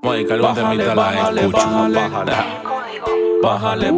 Muy que algún temita la escucho. Bájale.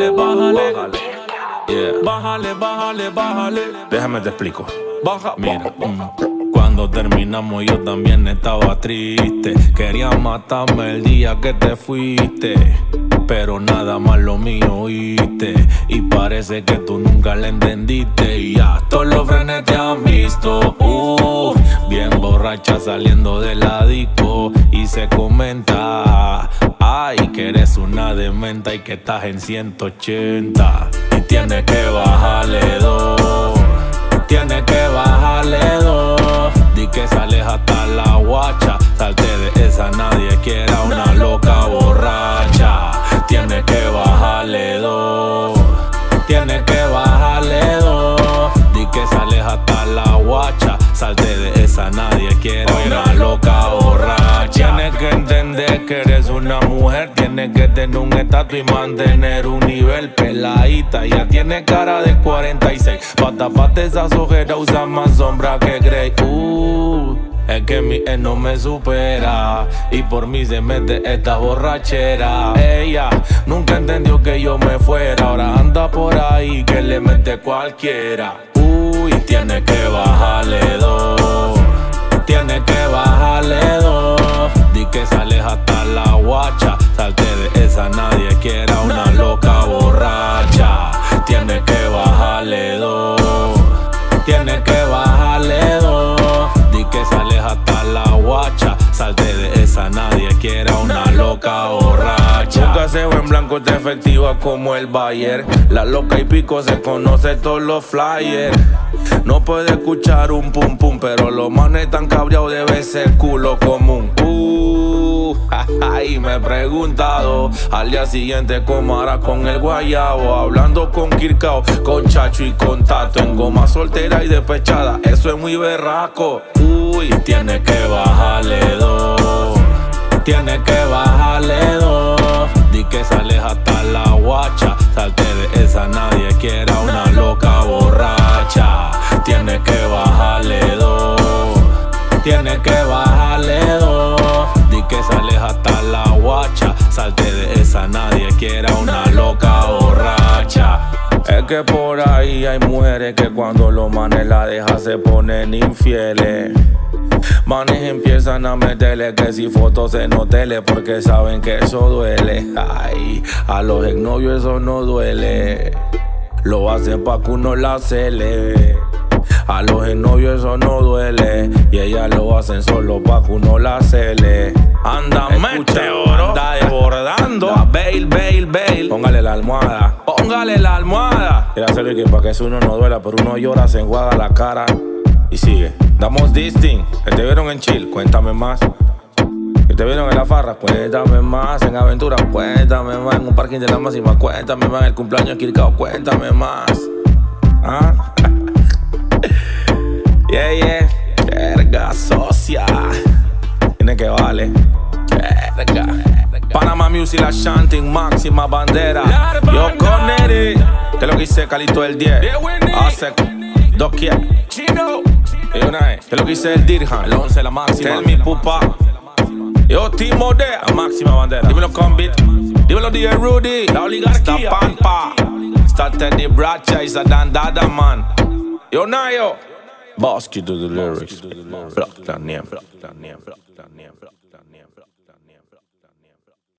Yeah. Bájale. Déjame te explico. Baja. Mira, cuando terminamos yo también estaba triste. Quería matarme el día que te fuiste, pero nada más lo mío oíste. Y parece que tú nunca la entendiste. Y ya todos los frenes te han visto, bien borracha saliendo de la disco. Y se comenta, ay, que eres una dementa y que estás en 180. Y tienes que bajarle dos. Tienes que bajarle dos. Di que sales hasta la guacha. Salte de esa, nadie quiera una loca borracha. Tienes que bajarle dos. Tienes que bajarle dos. Di que sales hasta la guacha. Salte de esa, nadie quiera una loca borracha. Tienes que entender que eres una mujer. Tienes que tener un estatus y mantener un nivel. Peladita, ya tiene cara de 46. Pa' taparte esas ojeras usa más sombra que Grey. Es que mi ex no me supera y por mí se mete esta borrachera. Ella nunca entendió que yo me fuera. Ahora anda por ahí que le mete cualquiera. Tiene que bajarle dos. Tiene que bajarle dos. Di que sales hasta la guacha. Salte de esa, nadie quiera una loca borracha. Tiene que bajarle dos. Tiene que bajarle dos. Di que sales hasta la guacha. Salte de esa, nadie quiera una loca borracha. Tu caseo en blanco te efectiva como el Bayer. La loca y pico se conoce todos los flyers. No puede escuchar un pum pum, pero los manes tan cabreados debe ser culo común. Y me he preguntado al día siguiente cómo hará con el guayabo. Hablando con Kirkao, con Chacho y con Tato. En goma soltera y despechada, eso es muy berraco. Tiene que bajarle dos. Tiene que bajarle dos. Di que sales hasta la guacha. Salte de esa, nadie quiera una loca borracha. Tiene que bajarle dos. Tiene que bajarle dos. Di que sales hasta la guacha. Salte de esa, nadie quiera una loca borracha. Es que por ahí hay mujeres que cuando los manes la dejan se ponen infieles. Manes empiezan a meterle que si fotos en hoteles porque saben que eso duele. Ay, a los exnovios eso no duele. Lo hacen pa' que uno la cele. A los exnovios eso no duele. Y ellas lo hacen solo pa' que uno la cele. Anda, mete oro. Anda desbordando. Bail. Póngale la almohada. Quiere hacerlo que pa' que eso uno no duela, pero uno llora, se enjuaga la cara y sigue. Damos distinct. Que te vieron en chill, cuéntame más. Que te vieron en la farra, cuéntame más. En aventura, cuéntame más. En un parking de la máxima, cuéntame más. En el cumpleaños de Kirkao, cuéntame más. Yeah. Verga, socia. Tiene que vale. Verga. Panama Music, la Shanting, máxima bandera. Yo con Eri. Que lo que hice, Calito el 10. Hace Dokia. Chino. Y una vez, que lo que hice el Dirham, el 11, la máxima. Tell me, pupa. Yo, Timo de, la máxima bandera. Dímelo, Combit. Dímelo, DJ Rudy. La oligarquía. Está Pampa. Está Teddy Bracha. Está Dan Dada, man. Yo, Nayo. Bosky to the lyrics. Block la nieve.